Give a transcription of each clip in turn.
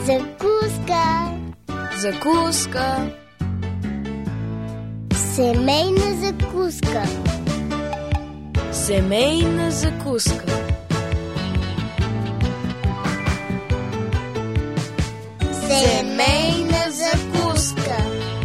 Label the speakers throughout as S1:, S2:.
S1: Закуска.
S2: Закуска.
S1: Семейна закуска.
S2: Семейна закуска.
S1: Семейна закуска.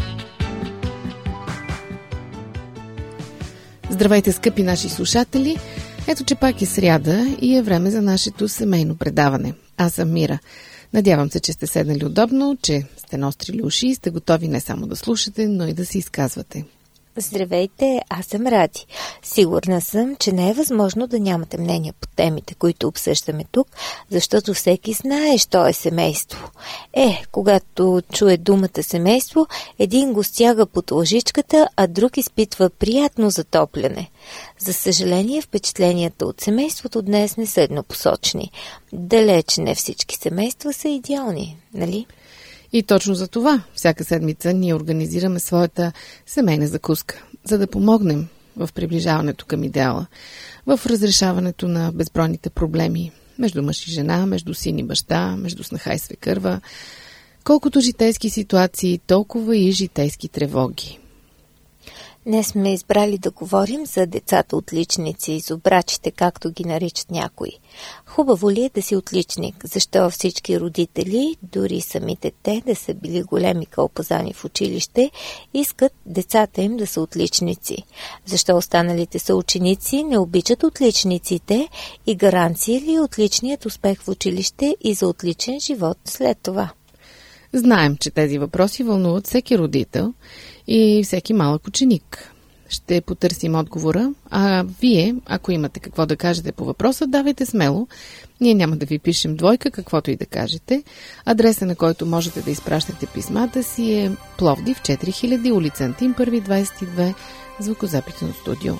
S3: Здравейте, скъпи наши слушатели! Ето, че пак е сряда и е време за нашето семейно предаване. Аз съм Мира. Надявам се, че сте седнали удобно, че сте наострили уши и сте готови не само да слушате, но и да се изказвате.
S4: Здравейте, аз съм Ради. Сигурна съм, че не е възможно да нямате мнение по темите, които обсъждаме тук, защото всеки знае, що е семейство. Когато чуе думата семейство, един го стяга под лъжичката, а друг изпитва приятно затопляне. За съжаление, впечатленията от семейството днес не са еднопосочни. Далеч не всички семейства са идеални, нали?
S3: И точно за това всяка седмица ние организираме своята семейна закуска, за да помогнем в приближаването към идеала, в разрешаването на безбройните проблеми между мъж и жена, между син и баща, между снаха и свекърва. Колкото житейски ситуации, толкова и житейски тревоги.
S4: Днес сме избрали да говорим за децата отличници и зубрачите, както ги наричат някои. Хубаво ли е да си отличник? Защо всички родители, дори самите те, да са били големи кълпазани в училище, искат децата им да са отличници? Защо останалите са ученици, не обичат отличниците и гаранция ли е отличният успех в училище и за отличен живот след това?
S3: Знаем, че тези въпроси вълнуват всеки родител и всеки малък ученик. Ще потърсим отговора, а вие, ако имате какво да кажете по въпроса, давайте смело. Ние няма да ви пишем двойка, каквото и да кажете. Адреса, на който можете да изпращате писмата си, е Пловдив 4000, улица Антим 1, 22, звукозаписно студио.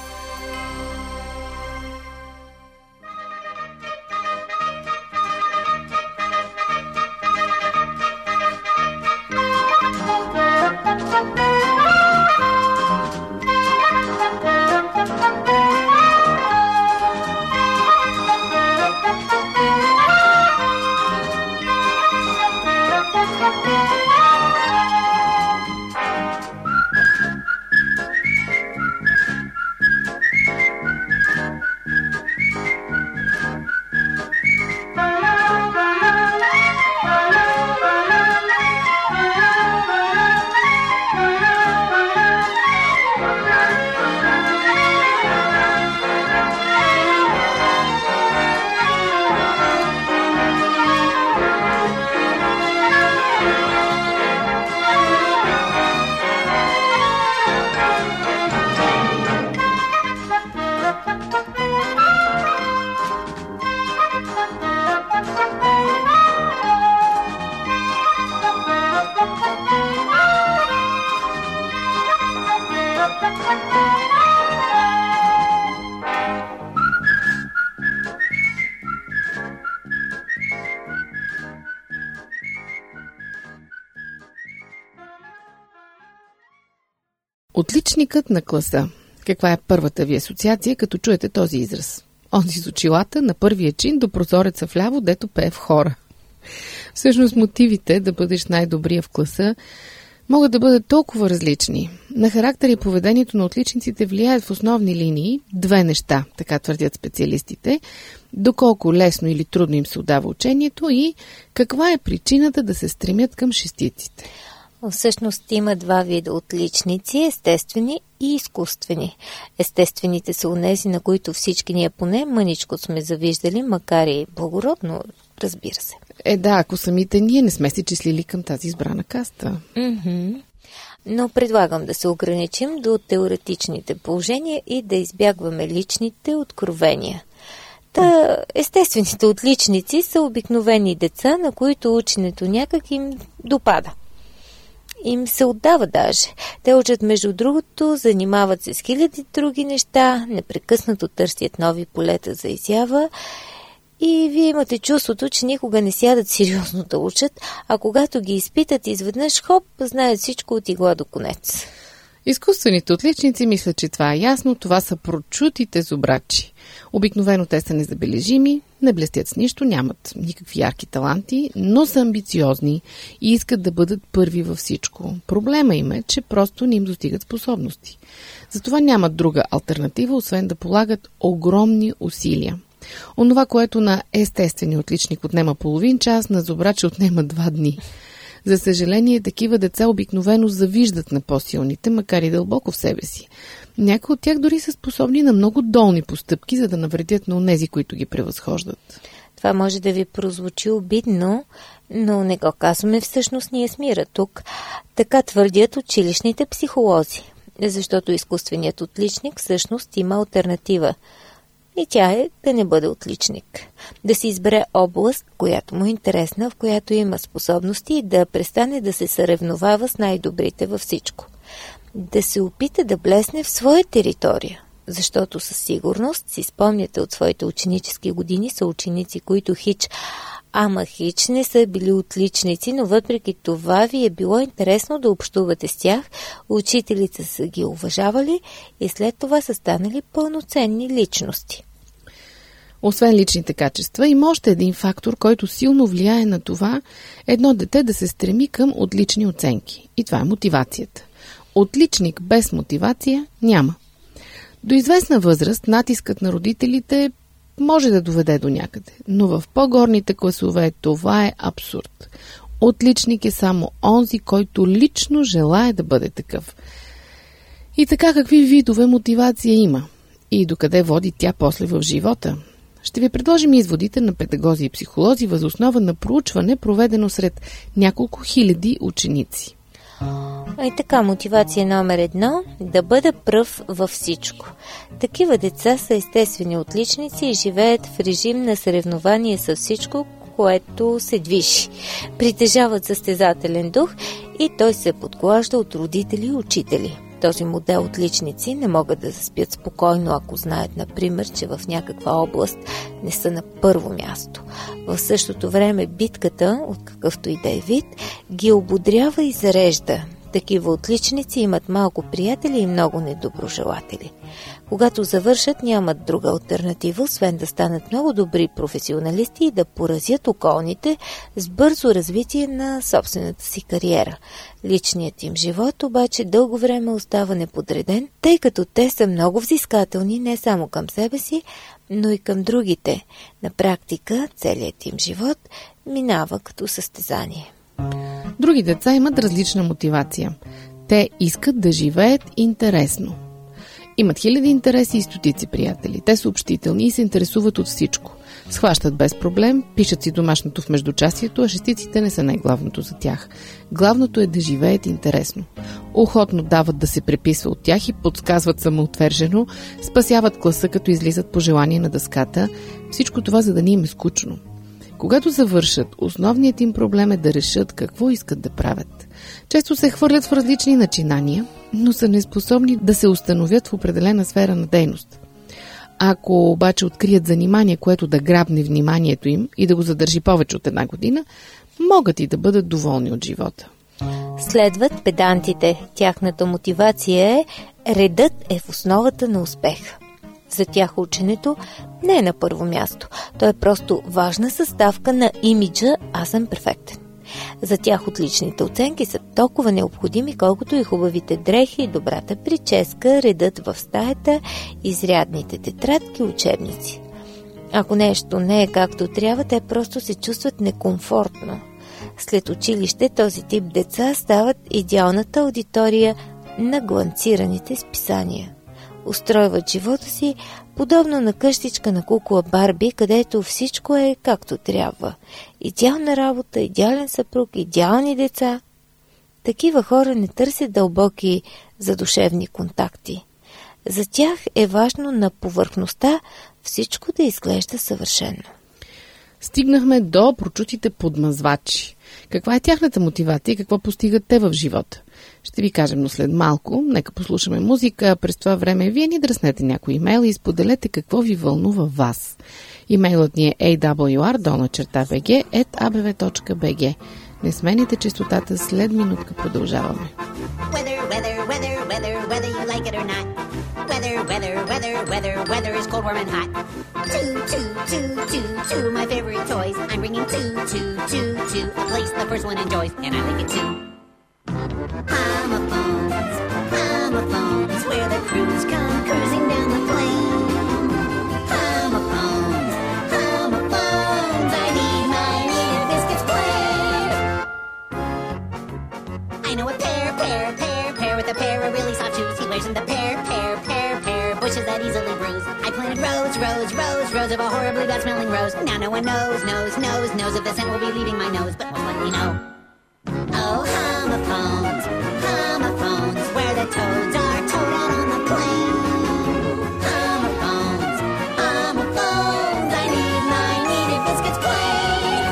S3: Отличникът на класа. Каква е първата ви асоциация, като чуете този израз? Онзи с очилата на първия чин до прозореца вляво, дето пее в хора. Всъщност мотивите да бъдеш най-добрия в класа могат да бъдат толкова различни. На характер и поведението на отличниците влияят в основни линии две неща, така твърдят специалистите: доколко лесно или трудно им се отдава учението и каква е причината да се стремят към шестиците.
S4: Всъщност има два вида отличници – естествени и изкуствени. Естествените са онези, на които всички ние поне мъничко сме завиждали, макар и благородно, разбира се.
S3: Ако самите ние не сме си числили към тази избрана каста.
S4: Но предлагам да се ограничим до теоретичните положения и да избягваме личните откровения. Естествените отличници са обикновени деца, на които ученето някак им допада. Им се отдава даже. Те учат между другото, занимават се с хиляди други неща, непрекъснато търсят нови полета за изява и вие имате чувството, че никога не сядат сериозно да учат, а когато ги изпитат изведнъж, хоп, знаят всичко от игла до конец.
S3: Изкуствените отличници мислят, че това е ясно, това са прочутите зубрачи. Обикновено те са незабележими, Не блестят с нищо, нямат никакви ярки таланти, но са амбициозни и искат да бъдат първи във всичко. Проблема им е, че просто не им достигат способности. Затова нямат друга алтернатива, освен да полагат огромни усилия. Онова, което на естествения отличник отнема половин час, на зубрача отнема 2 дни. За съжаление, такива деца обикновено завиждат на по-силните, макар и дълбоко в себе си. Някои от тях дори са способни на много долни постъпки, за да навредят на онези, които ги превъзхождат.
S4: Това може да ви прозвучи обидно, но не го казваме всъщност ние с Мира тук. Така твърдят училищните психолози, защото изкуственият отличник всъщност има алтернатива. И тя е да не бъде отличник. Да си избере област, която му е интересна, в която има способности и да престане да се съревновава с най-добрите във всичко. Да се опита да блесне в своя територия, защото със сигурност си спомняте от своите ученически години са ученици, които хич не са били отличници, но въпреки това ви е било интересно да общувате с тях, учителите са ги уважавали и след това са станали пълноценни личности.
S3: Освен личните качества, има още един фактор, който силно влияе на това едно дете да се стреми към отлични оценки. И това е мотивацията. Отличник без мотивация няма. До известна възраст натискът на родителите може да доведе до някъде, но в по-горните класове това е абсурд. Отличник е само онзи, който лично желае да бъде такъв. И така, какви видове мотивация има? И докъде води тя после в живота? Ще ви предложим изводите на педагози и психолози въз основа на проучване, проведено сред няколко хиляди ученици.
S4: И така, мотивация номер 1 – да бъда пръв във всичко. Такива деца са естествени отличници и живеят в режим на съревнование с всичко, което се движи. Притежават състезателен дух и той се подклажда от родители и учители. Този модел отличници не могат да заспят спокойно, ако знаят, например, че в някаква област не са на първо място. В същото време битката, от какъвто и да е вид, ги ободрява и зарежда. Такива отличници имат малко приятели и много недоброжелатели. Когато завършат, нямат друга алтернатива, освен да станат много добри професионалисти и да поразят околните с бързо развитие на собствената си кариера. Личният им живот обаче дълго време остава неподреден, тъй като те са много взискателни не само към себе си, но и към другите. На практика целият им живот минава като състезание.
S3: Други деца имат различна мотивация. Те искат да живеят интересно. Имат хиляди интереси и стотици приятели. Те са общителни и се интересуват от всичко. Схващат без проблем, пишат си домашното в междучасието, а шестиците не са най-главното за тях. Главното е да живеят интересно. Охотно дават да се преписва от тях и подсказват самоотвержено, спасяват класа, като излизат по желание на дъската. Всичко това, за да не им е скучно. Когато завършат, основният им проблем е да решат какво искат да правят. Често се хвърлят в различни начинания, но са неспособни да се установят в определена сфера на дейност. Ако обаче открият занимание, което да грабне вниманието им и да го задържи повече от 1 година, могат и да бъдат доволни от живота.
S4: Следват педантите. Тяхната мотивация е редът е в основата на успеха. За тях ученето не е на първо място. То е просто важна съставка на имиджа «Аз съм перфектен». За тях отличните оценки са толкова необходими, колкото и хубавите дрехи, добрата прическа, редът в стаята, изрядните тетрадки, учебници. Ако нещо не е както трябва, те просто се чувстват некомфортно. След училище този тип деца стават идеалната аудитория на гланцираните списания. Устройват живота си подобно на къщичка на кукла Барби, където всичко е както трябва. Идеална работа, идеален съпруг, идеални деца. Такива хора не търсят дълбоки задушевни контакти. За тях е важно на повърхността всичко да изглежда съвършено.
S3: Стигнахме до прочутите подмазвачи. Каква е тяхната мотивация и какво постигат те в живота? Ще ви кажем, но след малко. Нека послушаме музика. През това време вие ни дръснете някой имейл и споделете какво ви вълнува вас. Имейлът ни е awr@abv.bg. Не смените честотата, след минутка продължаваме.
S5: Weather is cold, warm, and hot. Two, my favorite toys. I'm bringing two. A place the first one enjoys, and I like it too. Homophones, where the crews come cruising down the plain. Homophones, I need my needed biscuits plain. I know a pear with a pair of really soft shoes. He wears in the pear bushes that easily bruise. I planted rows of a horribly bad-smelling rose. Now no one knows if the scent will be leaving my nose, but most likely no. Oh, homophones, where the toads are towed out on the plain. Homophones, I need my needed biscuits plain.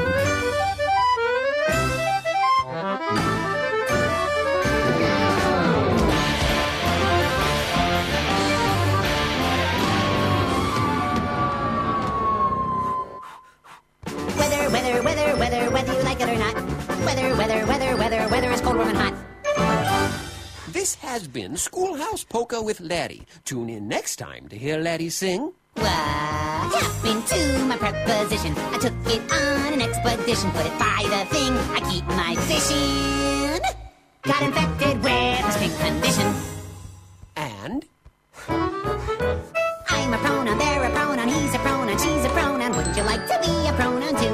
S5: Whether you like it or not. Weather is cold, warm, and hot.
S6: This has been Schoolhouse Polka with Laddie. Tune in next time to hear Laddie sing.
S5: What happened to my preposition? I took it on an expedition. Put it by the thing. I keep my fishing. Got infected with a stink condition.
S6: And?
S5: I'm a pronoun, they're a pronoun, he's a pronoun, she's a pronoun. Wouldn't you like to be a pronoun too?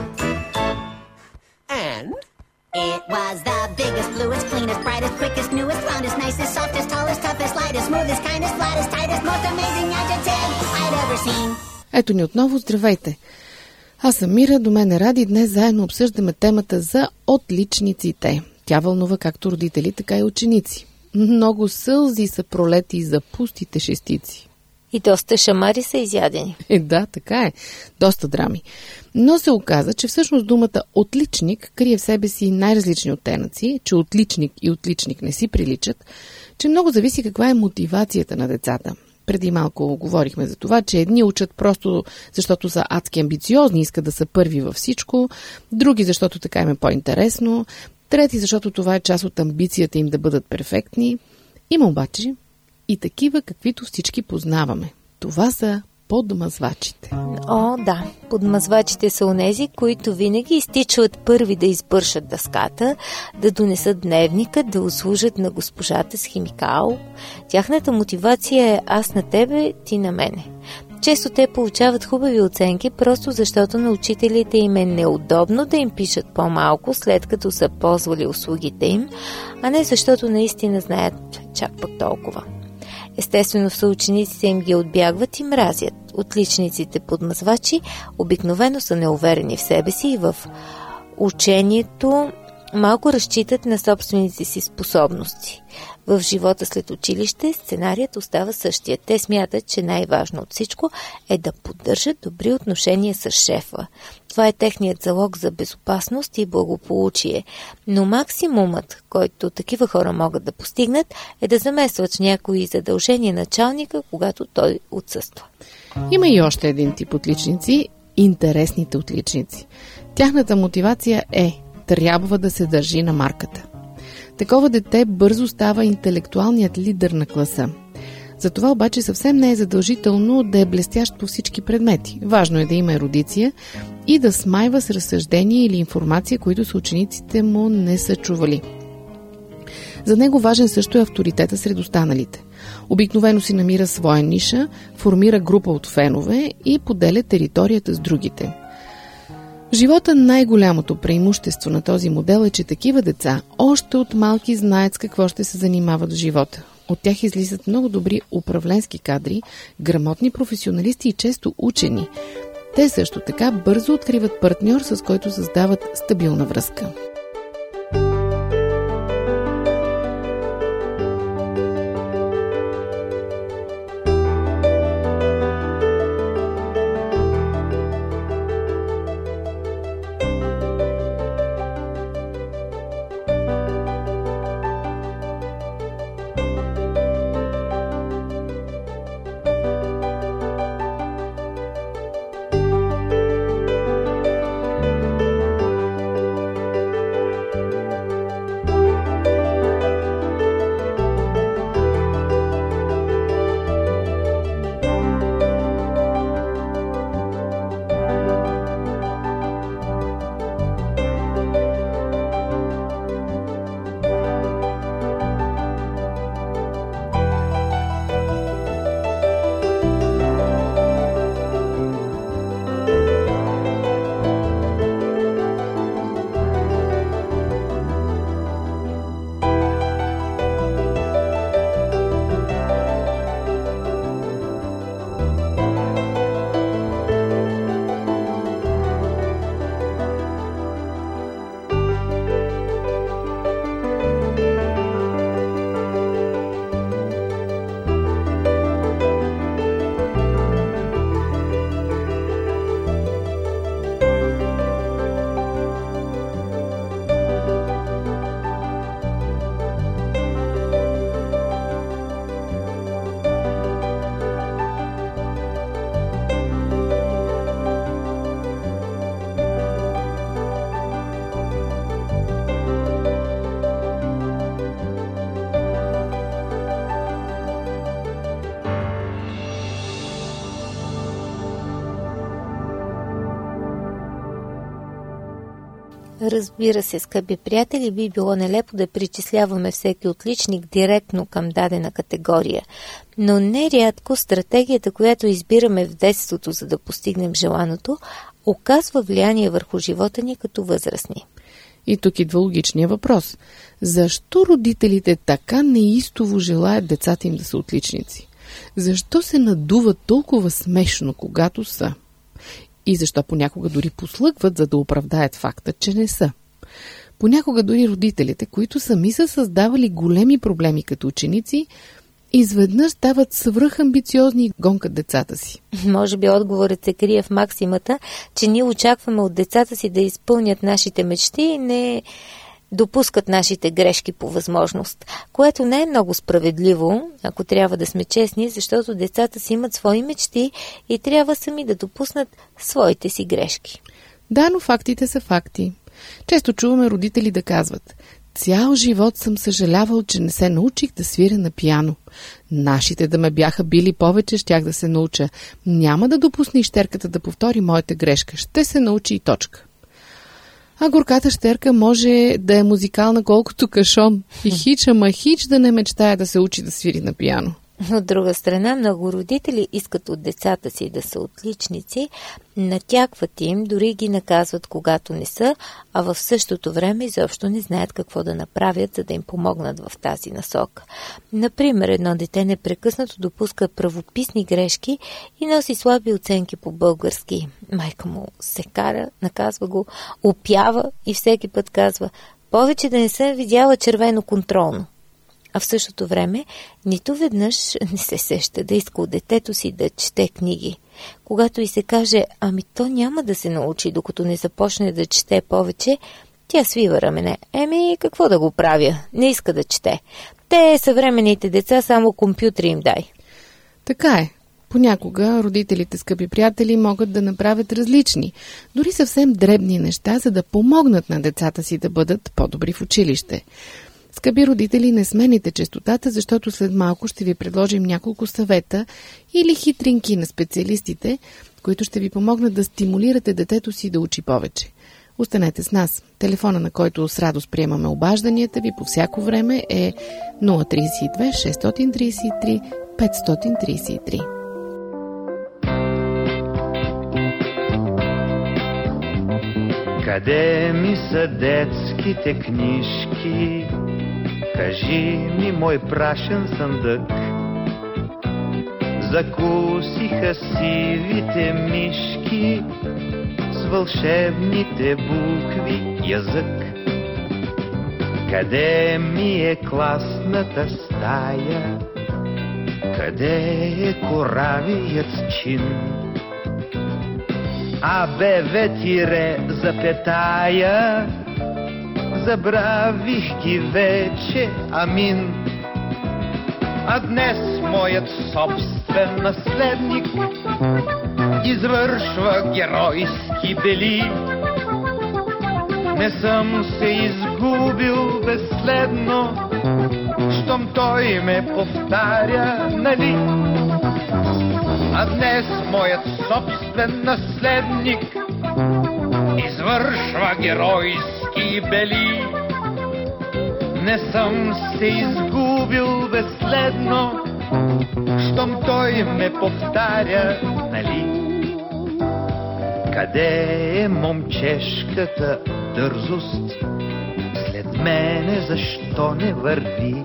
S6: And?
S5: It was the biggest, bluest, cleanest, brightest, quickest, newest, roundest, nicest, softest, tallest, toughest, lightest, smoothest, kindest, flattest, tightest, most amazing adjective I'd ever seen.
S3: Ето ни отново, здравейте! Аз съм Мира, до мен е Ради. Днес заедно обсъждаме темата за отличниците. Тя вълнува както родители, така и ученици. Много сълзи са пролети за пустите шестици.
S4: И доста шамари са изядени.
S3: Да, така е. Доста драми. Но се оказа, че всъщност думата отличник крие в себе си най-различни оттенъци, че отличник и отличник не си приличат, че много зависи каква е мотивацията на децата. Преди малко говорихме за това, че едни учат просто защото са адски амбициозни, искат да са първи във всичко, други защото така им е по-интересно, трети защото това е част от амбицията им да бъдат перфектни. Има обаче и такива, каквито всички познаваме. Това са подмазвачите.
S4: О, да. Подмазвачите са онези, които винаги изтичват първи да избършат дъската, да донесат дневника, да услужат на госпожата с химикал. Тяхната мотивация е аз на тебе, ти на мене. Често те получават хубави оценки, просто защото на учителите им е неудобно да им пишат по-малко, след като са ползвали услугите им, а не защото наистина знаят чак пък толкова. Естествено, съучениците им ги отбягват и мразят. Отличниците подмазвачи обикновено са неуверени в себе си и в учението малко разчитат на собствените си способности. В живота след училище сценарият остава същия. Те смятат, че най-важно от всичко е да поддържат добри отношения с шефа. Това е техният залог за безопасност и благополучие. Но максимумът, който такива хора могат да постигнат, е да замесват с някои задължения началника, когато той отсъства.
S3: Има и още един тип отличници – интересните отличници. Тяхната мотивация е трябва да се държи на марката. Такова дете бързо става интелектуалният лидер на класа. Затова обаче съвсем не е задължително да е блестящ по всички предмети. Важно е да има ерудиция и да смайва с разсъждения или информация, които съучениците му не са чували. За него важен също е авторитета сред останалите. Обикновено си намира своя ниша, формира група от фенове и поделя територията с другите. В живота най-голямото преимущество на този модел е, че такива деца още от малки знаят с какво ще се занимават в живота. От тях излизат много добри управленски кадри, грамотни професионалисти и често учени. Те също така бързо откриват партньор, с който създават стабилна връзка.
S4: Разбира се, скъпи приятели, би било нелепо да причисляваме всеки отличник директно към дадена категория, но нерядко стратегията, която избираме в детството, за да постигнем желаното, оказва влияние върху живота ни като възрастни.
S3: И тук идва логичния въпрос. Защо родителите така неистово желаят децата им да са отличници? Защо се надуват толкова смешно, когато са? И защо понякога дори послъгват, за да оправдаят факта, че не са? Понякога дори родителите, които сами са създавали големи проблеми като ученици, изведнъж стават свръхамбициозни и гонкат децата си.
S4: Може би отговорът се крие в максимата, че ние очакваме от децата си да изпълнят нашите мечти и не допускат нашите грешки по възможност, което не е много справедливо, ако трябва да сме честни, защото децата си имат свои мечти и трябва сами да допуснат своите си грешки.
S3: Да, но фактите са факти. Често чуваме родители да казват: цял живот съм съжалявал, че не се научих да свиря на пиано. Нашите да ме бяха били повече, щях да се науча. Няма да допусна ищерката да повтори моята грешка. Ще се научи и точка. А горката щерка може да е музикална колкото кашон. И хич, ама хич да не мечтая да се учи да свири на пиано.
S4: От друга страна, много родители искат от децата си да са отличници, натякват им, дори ги наказват, когато не са, а в същото време изобщо не знаят какво да направят, за да им помогнат в тази насока. Например, едно дете непрекъснато допуска правописни грешки и носи слаби оценки по български. Майка му се кара, наказва го, опява и всеки път казва: повече да не съм видяла червено контролно. А в същото време нито веднъж не се сеща да иска от детето си да чете книги. Когато и се каже: ами то няма да се научи, докато не започне да чете повече, тя свива рамене. Какво да го правя? Не иска да чете. Те, съвременните деца, само компютри им дай.
S3: Така е. Понякога родителите, скъпи приятели, могат да направят различни, дори съвсем дребни неща, за да помогнат на децата си да бъдат по-добри в училище. Скъпи родители, не смените честотата, защото след малко ще ви предложим няколко съвета или хитринки на специалистите, които ще ви помогнат да стимулирате детето си да учи повече. Останете с нас. Телефона, на който с радост приемаме обажданията ви по всяко време, е 032 633 533.
S7: Къде ми са детските книжки? Кажи ми, мой прашен съндък. Закусиха сивите мишки с вълшебните букви язък. Къде ми е класната стая? Къде е коравият чин? АБВ тире запетая, забравих ги вече, амин. А днес моят собствен наследник извършва геройски бели. Не съм се изгубил безследно, щом той ме повтаря, нали? А днес моят собствен наследник извършва геройски бели. Не съм се изгубил безследно, щом той ме повтаря, нали? Къде е момчешката дързост? След мене защо не върви?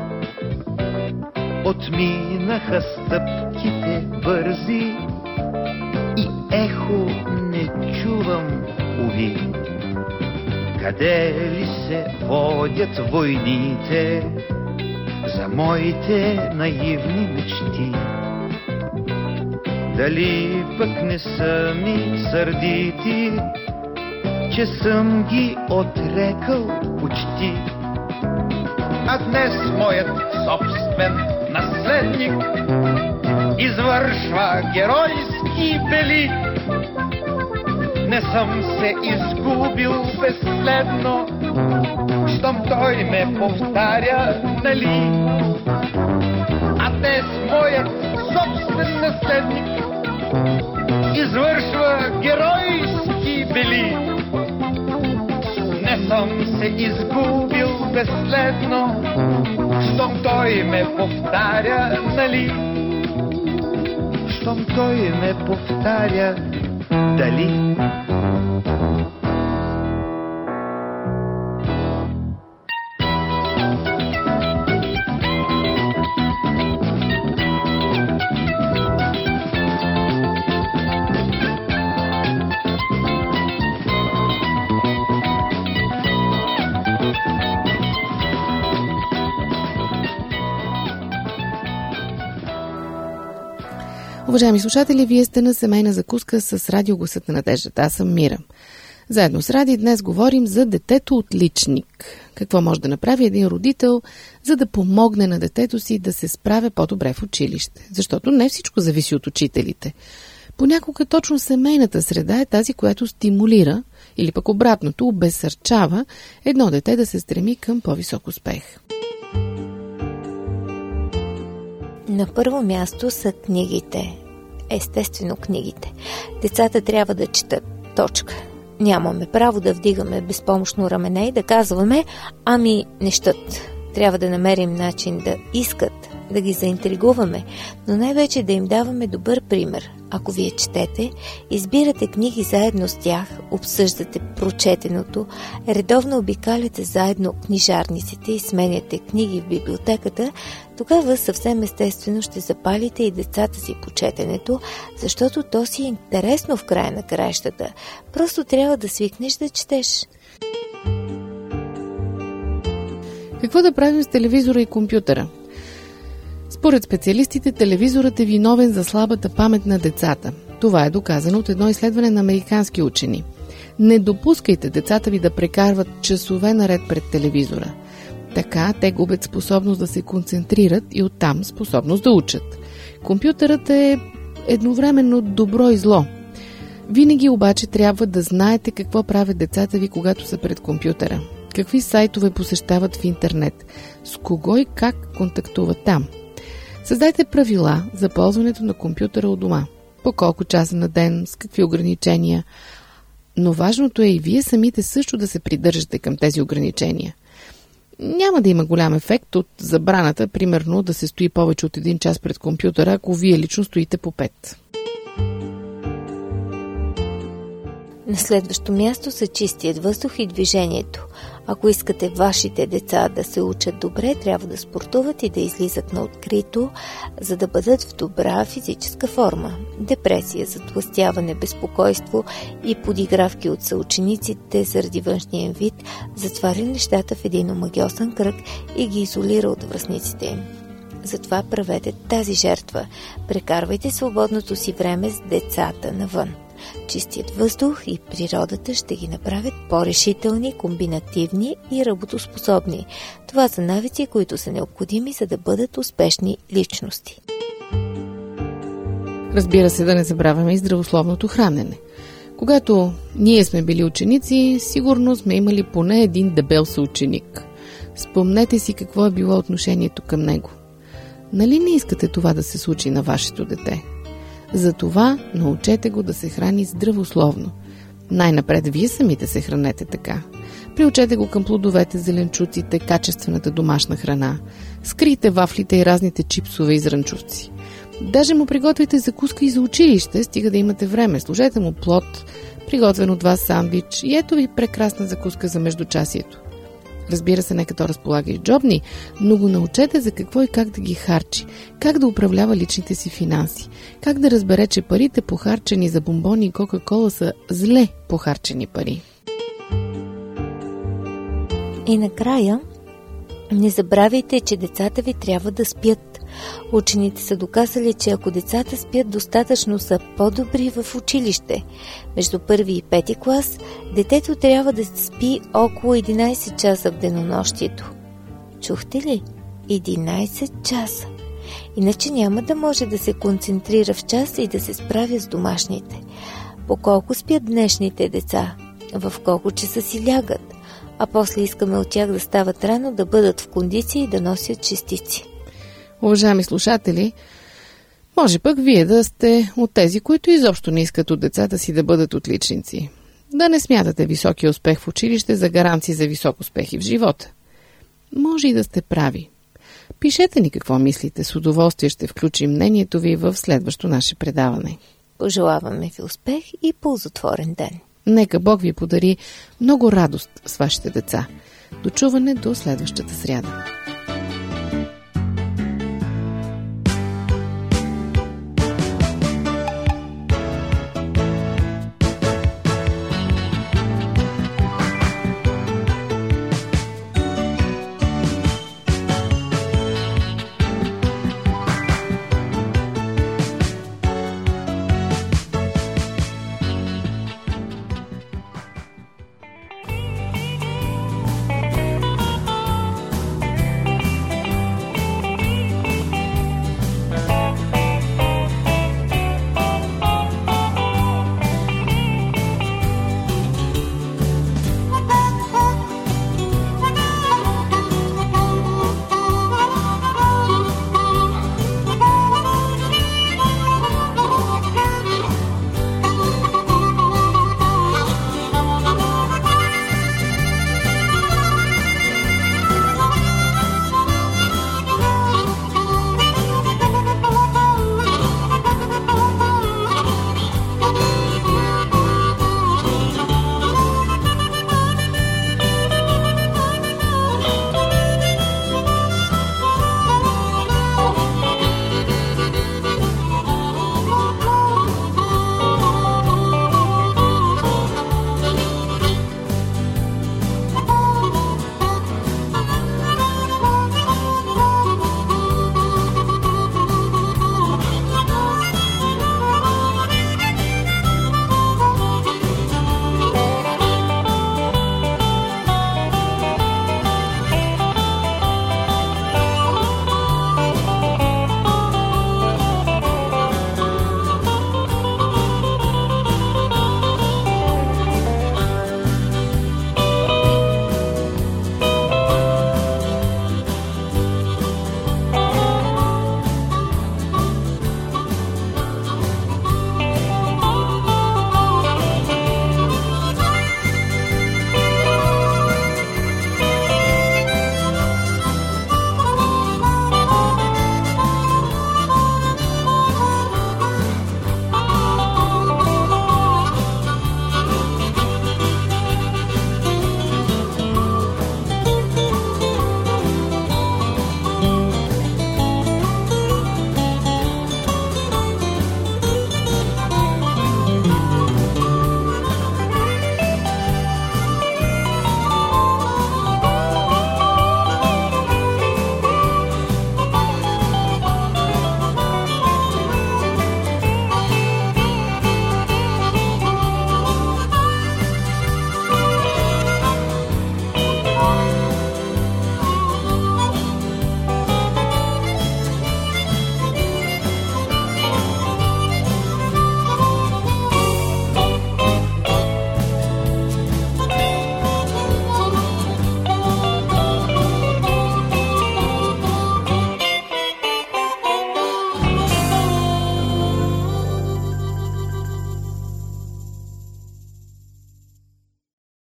S7: Отминаха стъпките бързи и ехо не чувам, уви. Къде ли се водят войните за моите наивни мечти? Дали пък не са ми сърдити, че съм ги отрекал почти? А днес моят собствен наследник извършва геройски бели. Не съм се изгубил безследно, щом той ме повтаря, нали? А днес моят собствен наследник извършва геройски бели. се изгубил безследно, щом той ме повтаря, нали? Щом той ме повтаря, дали?
S3: Уважаеми слушатели, вие сте на семейна закуска с радио Гласът на надеждата. Аз съм Мира. Заедно с Ради днес говорим за детето отличник. Какво може да направи един родител, за да помогне на детето си да се справя по-добре в училище? Защото не всичко зависи от учителите. Понякога точно семейната среда е тази, която стимулира или пък обратното обезсърчава едно дете да се стреми към по-висок успех.
S4: На първо място са книгите. Естествено книгите. Децата трябва да четат. Точка. Нямаме право да вдигаме безпомощно рамене и да казваме, ами не щат. Трябва да намерим начин да искат, да ги заинтригуваме, но най-вече да им даваме добър пример. Ако вие четете, избирате книги заедно с тях, обсъждате прочетеното, редовно обикаляте заедно книжарниците и сменяте книги в библиотеката, тогава съвсем естествено ще запалите и децата си по четенето, защото то си е интересно в края на краищата. Просто трябва да свикнеш да четеш.
S3: Какво да правим с телевизора и компютъра? Според специалистите, телевизорът е виновен за слабата памет на децата. Това е доказано от едно изследване на американски учени. Не допускайте децата ви да прекарват часове наред пред телевизора. Така те губят способност да се концентрират и оттам способност да учат. Компютърът е едновременно добро и зло. Винаги обаче трябва да знаете какво правят децата ви, когато са пред компютъра. Какви сайтове посещават в интернет, с кого и как контактуват там. Създайте правила за ползването на компютъра у дома. По колко часа на ден, с какви ограничения. Но важното е и вие самите също да се придържате към тези ограничения. Няма да има голям ефект от забраната, примерно да се стои повече от 1 час пред компютъра, ако вие лично стоите по 5.
S4: На следващо място са чистият въздух и движението. Ако искате вашите деца да се учат добре, трябва да спортуват и да излизат на открито, за да бъдат в добра физическа форма. Депресия, затлъстяване, безпокойство и подигравки от съучениците заради външния им вид затваря нещата в един омагьосан кръг и ги изолира от връстниците им. Затова правете тази жертва. Прекарвайте свободното си време с децата навън. Чистият въздух и природата ще ги направят по-решителни, комбинативни и работоспособни. Това са навици, които са необходими, за да бъдат успешни личности.
S3: Разбира се, да не забравяме и здравословното хранене. Когато ние сме били ученици, сигурно сме имали поне един дебел съученик. Спомнете си какво е било отношението към него. Нали не искате това да се случи на вашето дете? Затова научете го да се храни здравословно. Най-напред вие самите се хранете така. Приучете го към плодовете, зеленчуците, качествената домашна храна. Скрийте вафлите и разните чипсове и зранчовци. Даже му приготвите закуска и за училище, стига да имате време. Сложете му плод, приготвен от вас сандвич и ето ви прекрасна закуска за междучасието. Разбира се, нека то разполага и джобни, но го научете за какво и как да ги харчи, как да управлява личните си финанси, как да разбере, че парите похарчени за бомбони и кока-кола са зле похарчени пари.
S4: И накрая, не забравяйте, че децата ви трябва да спят. Учените са доказали, че ако децата спят достатъчно, са по-добри в училище. Между 1 и 5 клас детето трябва да спи около 11 часа в денонощието. Чухте ли? 11 часа. Иначе няма да може да се концентрира в час и да се справя с домашните. По колко спят днешните деца? В колко часа си лягат? А после искаме от тях да стават рано, да бъдат в кондиция и да носят частици.
S3: Уважаеми слушатели, може пък вие да сте от тези, които изобщо не искат от децата си да бъдат отличници. Да не смятате високия успех в училище за гаранция за висок успех и в живота. Може и да сте прави. Пишете ни какво мислите. С удоволствие ще включим мнението ви в следващо наше предаване.
S4: Пожелаваме ви успех и ползотворен ден.
S3: Нека Бог ви подари много радост с вашите деца. До чуване до следващата сряда.